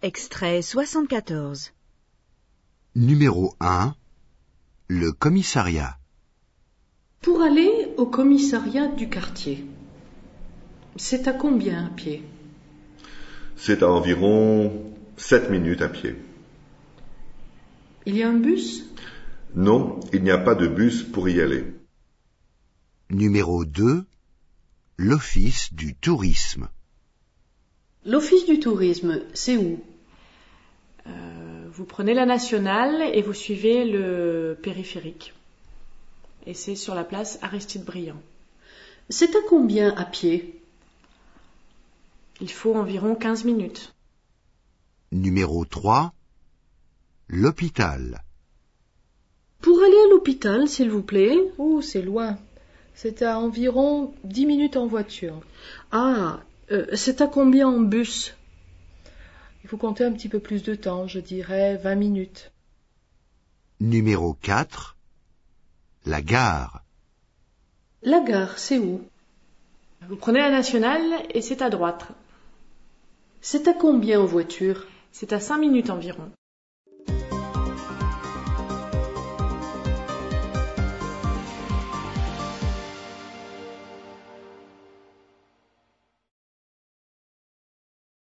Extrait 74. Numéro 1. Le commissariat. Pour aller au commissariat du quartier, c'est à combien à pied? C'est à environ 7 minutes à pied. Il y a un bus? Non, il n'y a pas de bus pour y aller. Numéro 2. L'office du tourisme. L'office du tourisme, c'est où? Vous prenez la nationale et vous suivez le périphérique. Et c'est sur la place Aristide-Briand. C'est à combien à pied? Il faut environ 15 minutes. Numéro 3. L'hôpital. Pour aller à l'hôpital, s'il vous plaît. Oh, c'est loin. C'est à environ 10 minutes en voiture. Ah, c'est à combien en bus? Il faut compter un petit peu plus de temps, je dirais 20 minutes. Numéro 4. La gare. La gare, c'est où? Vous prenez la nationale et c'est à droite. C'est à combien en voiture? C'est à 5 minutes environ.